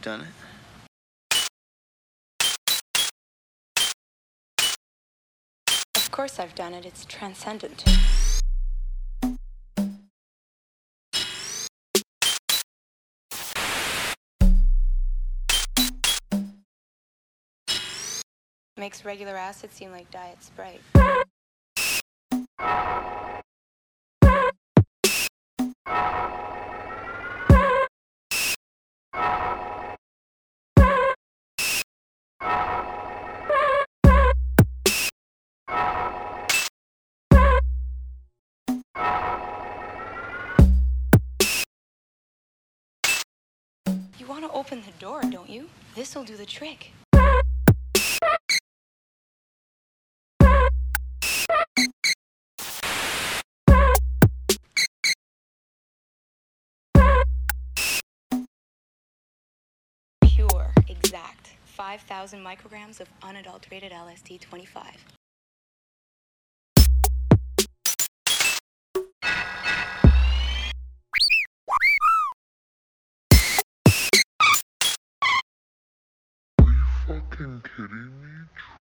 done it? Of course I've done it. It's transcendent. Makes regular acid seem like Diet Sprite. You want to open the door, don't you? This'll do the trick. Pure, exact. 5,000 micrograms of unadulterated LSD 25. Are you fucking kidding me?